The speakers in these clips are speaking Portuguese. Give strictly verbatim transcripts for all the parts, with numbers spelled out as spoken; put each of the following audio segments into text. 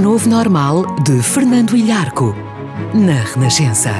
novo normal de Fernando Ilharco, na Renascença.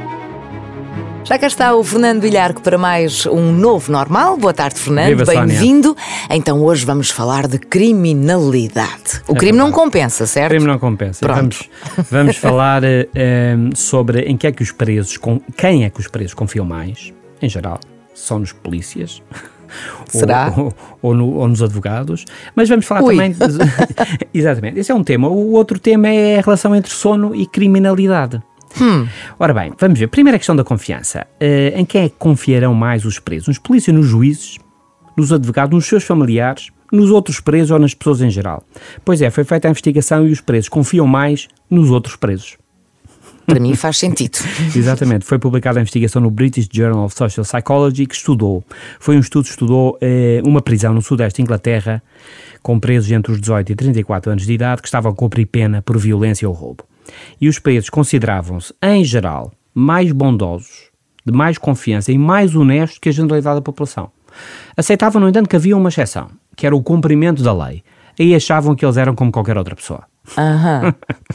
Já cá está o Fernando Ilharco para mais um novo normal. Boa tarde, Fernando, bem-vindo. Então hoje vamos falar de criminalidade. O é crime verdade. não compensa, certo? O crime não compensa. Vamos, vamos falar um, sobre em que é que os presos, quem é que os presos confiam mais, em geral, são nos polícias. Será? Ou, ou, ou, no, ou nos advogados. Mas vamos falar Ui. também... Exatamente, esse é um tema. O outro tema é a relação entre sono e criminalidade. Hum. Ora bem, vamos ver. Primeira questão da confiança. Uh, em quem é que confiarão mais os presos? Nos polícias, nos juízes, nos advogados, nos seus familiares, nos outros presos ou nas pessoas em geral? Pois é, foi feita a investigação e os presos confiam mais nos outros presos. Para mim faz sentido. Exatamente, foi publicada a investigação no British Journal of Social Psychology que estudou, foi um estudo que estudou eh, uma prisão no sudeste de Inglaterra com presos entre os dezoito e trinta e quatro anos de idade que estavam a cumprir pena por violência ou roubo. E os presos consideravam-se, em geral, mais bondosos, de mais confiança e mais honestos que a generalidade da população. Aceitavam, no entanto, que havia uma exceção, que era o cumprimento da lei. Aí achavam que eles eram como qualquer outra pessoa. Aham.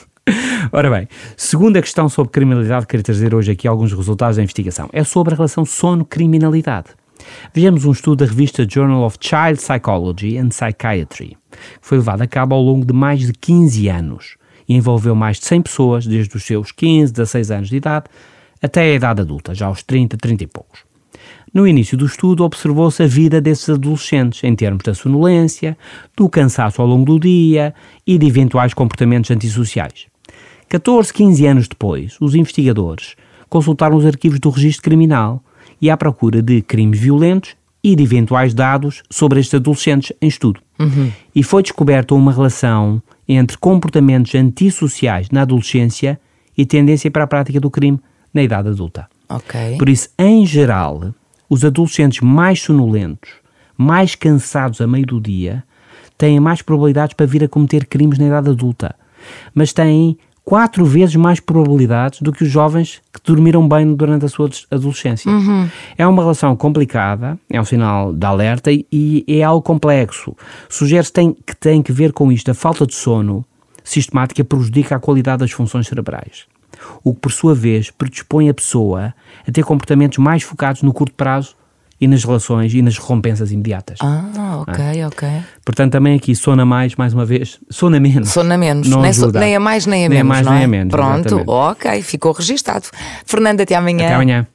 Ora bem, segunda questão sobre criminalidade, quero trazer hoje aqui alguns resultados da investigação. É sobre a relação sono-criminalidade. Vejamos um estudo da revista Journal of Child Psychology and Psychiatry, que foi levado a cabo ao longo de mais de quinze anos e envolveu mais de cem pessoas, desde os seus quinze, dezasseis anos de idade, até a idade adulta, já aos trinta, trinta e poucos. No início do estudo, observou-se a vida desses adolescentes em termos da sonolência, do cansaço ao longo do dia e de eventuais comportamentos antissociais. catorze, quinze anos depois, os investigadores consultaram os arquivos do registro criminal e à procura de crimes violentos e de eventuais dados sobre estes adolescentes em estudo. Uhum. E foi descoberta uma relação entre comportamentos antissociais na adolescência e tendência para a prática do crime na idade adulta. Ok. Por isso, em geral, os adolescentes mais sonolentos, mais cansados a meio do dia, têm mais probabilidades para vir a cometer crimes na idade adulta, mas têm quatro vezes mais probabilidades do que os jovens que dormiram bem durante a sua adolescência. Uhum. É uma relação complicada, é um sinal de alerta e, e é algo complexo. Sugere-se tem, que tem que ver com isto. A falta de sono sistemática prejudica a qualidade das funções cerebrais, o que, por sua vez, predispõe a pessoa a ter comportamentos mais focados no curto prazo e nas relações e nas recompensas imediatas. Ah, ok, Ah. ok. Portanto, também aqui, sono mais, mais uma vez, sono menos. Sono menos, Não nem, so, ajuda. nem a mais nem a Nem a menos, mais, não é? nem a menos, Pronto, exatamente. ok, ficou registado. Fernando, até amanhã. Até amanhã.